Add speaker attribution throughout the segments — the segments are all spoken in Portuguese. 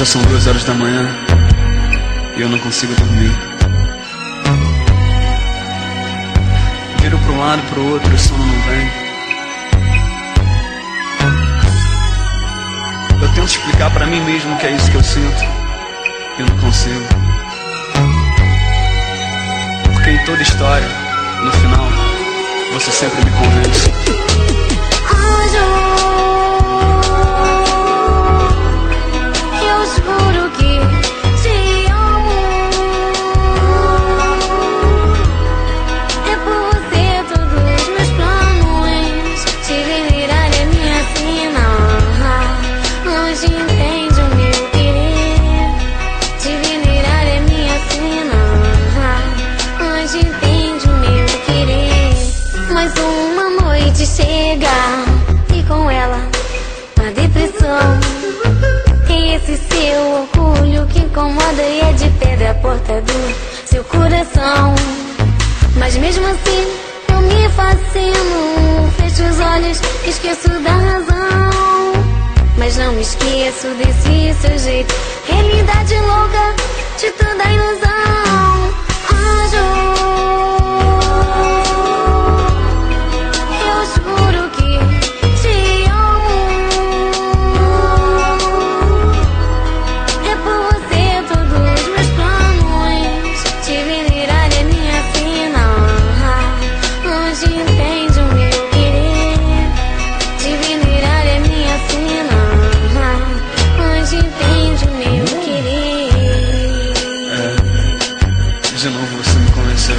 Speaker 1: Já são 2 horas da manhã e eu não consigo dormir. Viro pra um lado e pro outro e o sono não vem. Eu tento explicar pra mim mesmo que é isso que eu sinto e eu não consigo. Porque em toda história, no final, você sempre me convence.
Speaker 2: Chega e com ela a depressão. E esse seu orgulho que incomoda e é de pedra portador seu coração. Mas mesmo assim eu me fascino, fecho os olhos, esqueço da razão. Mas não me esqueço desse seu jeito, realidade louca de toda ilusão. Anjo,
Speaker 1: de novo você me convenceu.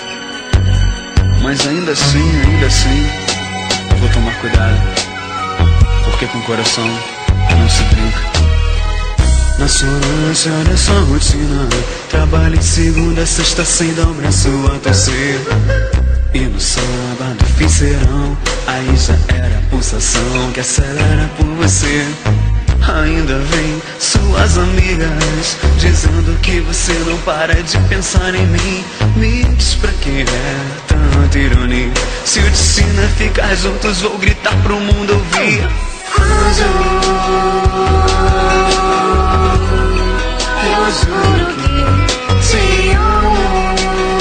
Speaker 1: Mas ainda assim, vou tomar cuidado, porque com o coração não se brinca. Na sua noite, olha só a rotina, trabalho de segunda a sexta sem dar o braço a torcer. E no sábado, fim serão, aí já era a pulsação que acelera por você. Ainda vem suas amigas dizendo que você não para de pensar em mim. Me diz pra quem é tanta ironia, se o destino é ficar juntos, vou gritar pro mundo ouvir.
Speaker 2: Eu juro que te amo.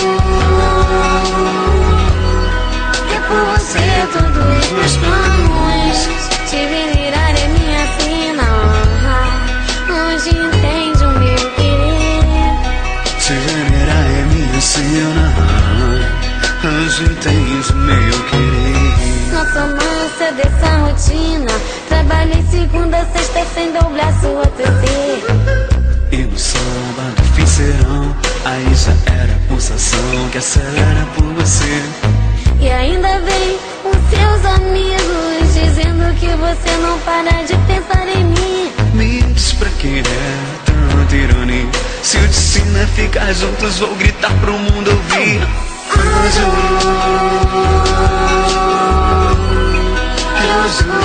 Speaker 2: É por você todos os meus planos, te venerar é minha sina. Hoje entende o meu querer.
Speaker 1: Te venerar é minha sina. Hoje entende o meu querer.
Speaker 2: Não sou mansa dessa rotina, trabalhei segunda a sexta sem dar o braço a torcer.
Speaker 1: E no sábado, fim serão, aí já era a pulsação que acelera por você.
Speaker 2: E ainda vem os seus amigos dizendo que você não para de pensar em mim.
Speaker 1: Me diz pra quem é tanta ironia, se o destino é ficar juntos, vou gritar pro mundo ouvir.
Speaker 2: Eu juro